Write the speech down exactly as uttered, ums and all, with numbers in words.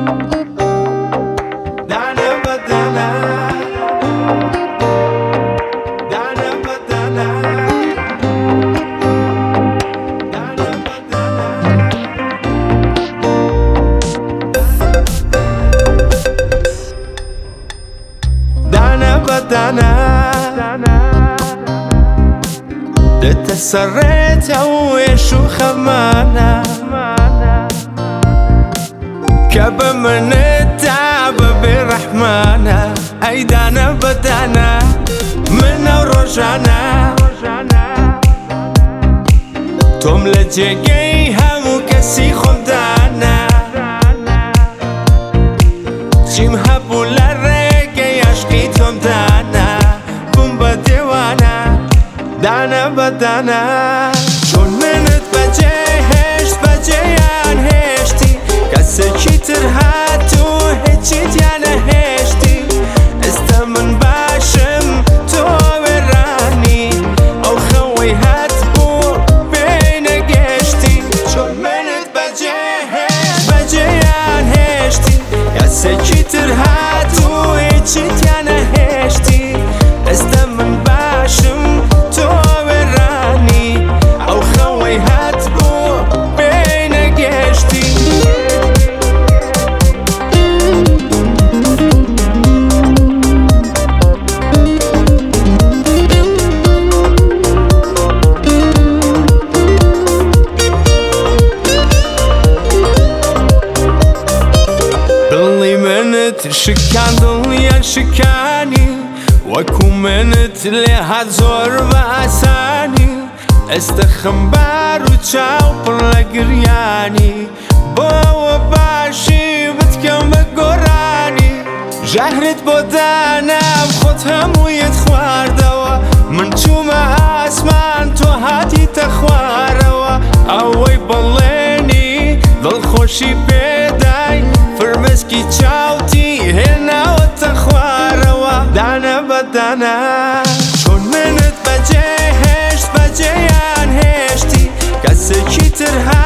تسريت ويش وخمانة كب من التعب برحمانة أيدانا بدانا من رجعنا توم لجيها مكسي خدانا جيمها بولا ريكي عشقي توم دانا بومبا ديوانا دانا بدانا چون منت بجهشت بجیان هشتی کسی کی تر هاتو هیچی دیانه هشتی استمن باشم تو ورانی او خوی هات بو بین گشتی چون منت بجهشت بجیان هشتی کسی کی تر هاتو هیچی دیانه هشتی استمن باشم شكان دنيا شكاني وكون منت لها زور بأساني استخبار وتشاو برلقرياني بوا باشي بتكم بقراني جهرت بودانا بخوتهم ويتخوار دوا من شوما اسمان تو هاتي تخواروا اوي بليني ظل خوشي بيداي فرمسكي تشاوتي هنا وتخواروا دانا بدانا چون منت بجهشت بجیان هشتی کسی کی تر